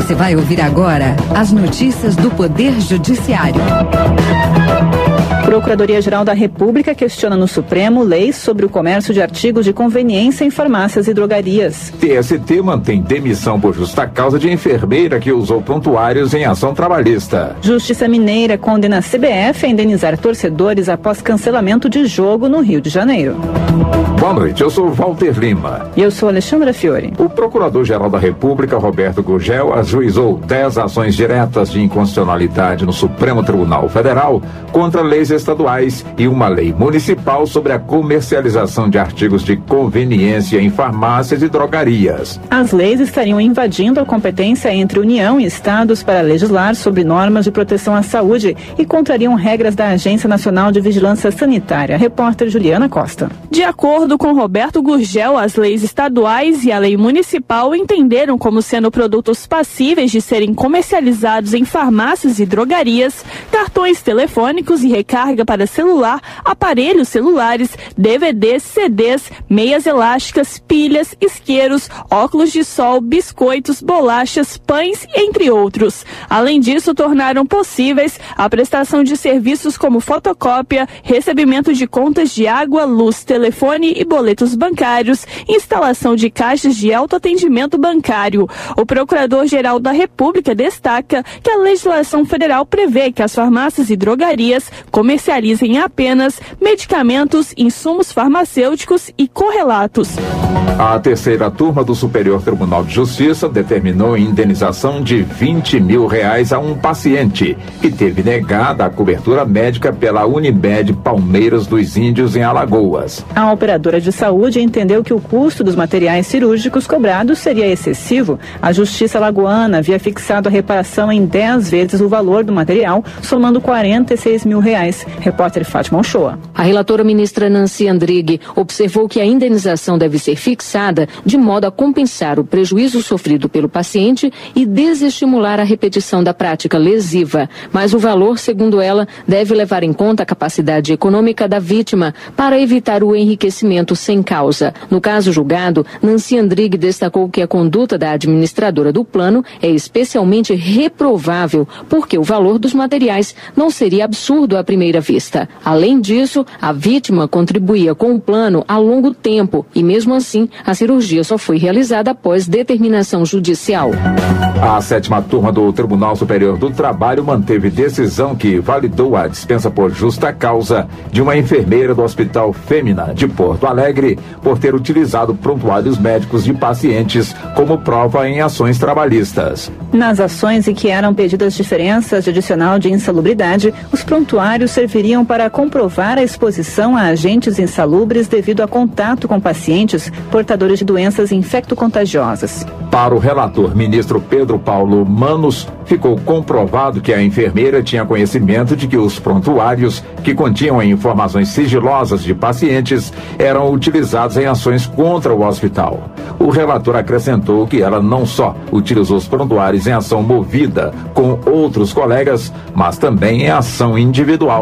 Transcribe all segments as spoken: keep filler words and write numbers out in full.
Você vai ouvir agora as notícias do Poder Judiciário. Procuradoria-Geral da República questiona no Supremo leis sobre o comércio de artigos de conveniência em farmácias e drogarias. T S T mantém demissão por justa causa de enfermeira que usou prontuários em ação trabalhista. Justiça Mineira condena a C B F a indenizar torcedores após cancelamento de jogo no Rio de Janeiro. Boa noite, eu sou Walter Lima. E eu sou Alexandra Fiore. O Procurador-Geral da República, Roberto Gurgel, ajuizou dez ações diretas de inconstitucionalidade no Supremo Tribunal Federal contra leis estaduais e uma lei municipal sobre a comercialização de artigos de conveniência em farmácias e drogarias. As leis estariam invadindo a competência entre União e Estados para legislar sobre normas de proteção à saúde e contrariam regras da Agência Nacional de Vigilância Sanitária. Repórter Juliana Costa. De acordo com Roberto Gurgel, as leis estaduais e a lei municipal entenderam como sendo produtos passíveis de serem comercializados em farmácias e drogarias, cartões telefônicos e recarga para celular, aparelhos celulares, D V Ds, C Ds, meias elásticas, pilhas, isqueiros, óculos de sol, biscoitos, bolachas, pães, entre outros. Além disso, tornaram possíveis a prestação de serviços como fotocópia, recebimento de contas de água, luz, telefone e boletos bancários, instalação de caixas de autoatendimento bancário. O Procurador-Geral da República destaca que a legislação federal prevê que as farmácias e drogarias comercializem apenas medicamentos, insumos farmacêuticos e correlatos. A terceira turma do Superior Tribunal de Justiça determinou indenização de vinte mil reais a um paciente que teve negada a cobertura médica pela Unimed Palmeiras dos Índios em Alagoas. A operadora de saúde entendeu que o custo dos materiais cirúrgicos cobrados seria excessivo. A Justiça Alagoana havia fixado a reparação em dez vezes o valor do material, somando quarenta e seis mil reais. Repórter Fátima Ochoa. A relatora ministra Nancy Andrighi observou que a indenização deve ser fixada de modo a compensar o prejuízo sofrido pelo paciente e desestimular a repetição da prática lesiva. Mas o valor, segundo ela, deve levar em conta a capacidade econômica da vítima para evitar o enriquecimento sem causa. No caso julgado, Nancy Andrighi destacou que a conduta da administradora do plano é especialmente reprovável porque o valor dos materiais não seria absurdo à primeira vista. Além disso, a vítima contribuía com o plano há longo tempo e, mesmo assim, a cirurgia só foi realizada após determinação judicial. A sétima turma do Tribunal Superior do Trabalho manteve decisão que validou a dispensa por justa causa de uma enfermeira do Hospital Fêmina de Porto Alegre por ter utilizado prontuários médicos de pacientes como prova em ações trabalhistas. Nas ações em que eram pedidas diferenças de adicional de insalubridade, os prontuários serviriam para comprovar a exposição a agentes insalubres devido a contato com pacientes portadores de doenças infecto-contagiosas. Para o relator ministro Pedro Paulo Manos, ficou comprovado que a enfermeira tinha conhecimento de que os prontuários, que continham informações sigilosas de pacientes, eram utilizados em ações contra o hospital. O relator acrescentou que ela não só utilizou os prontuários em ação movida com outros colegas, mas também em ação individual.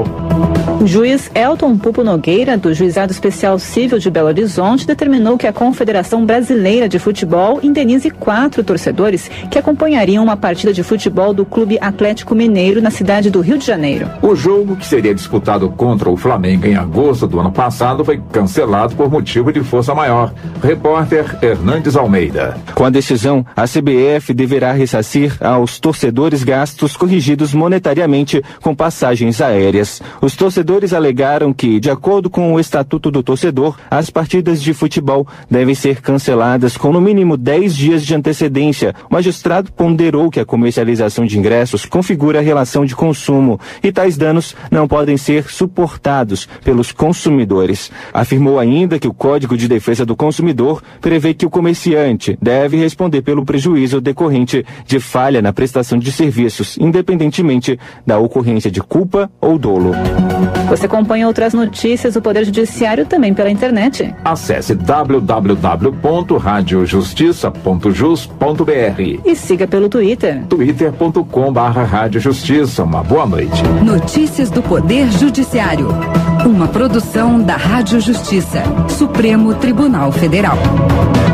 O juiz Elton Pupo Nogueira, do Juizado Especial Civil de Belo Horizonte, determinou que a Confederação Brasileira de Futebol indenize quatro torcedores que acompanhariam uma partida de futebol do Clube Atlético Mineiro na cidade do Rio de Janeiro. O jogo, que seria disputado contra o Flamengo em agosto do ano passado, foi cancelado por motivo de força maior. Repórter Hernandes Almeida. Com a decisão, a C B F deverá ressarcir aos torcedores gastos corrigidos monetariamente com passagens aéreas. Os torcedores alegaram que, de acordo com o Estatuto do Torcedor, as partidas de futebol devem ser canceladas com no mínimo dez dias de antecedência. O magistrado ponderou que a comercialização de ingressos configura a relação de consumo e tais danos não podem ser suportados pelos consumidores. Afirmou ainda que o Código de Defesa do Consumidor prevê que o comerciante deve responder pelo prejuízo decorrente de falha na prestação de serviços, independentemente da ocorrência de culpa ou dolo. Você acompanha outras notícias do Poder Judiciário também pela internet. Acesse w w w ponto rádio justiça ponto jus ponto b r e siga pelo Twitter. twitter ponto com barra rádio justiça. Uma boa noite. Notícias do Poder Judiciário. Uma produção da Rádio Justiça, Supremo Tribunal Federal.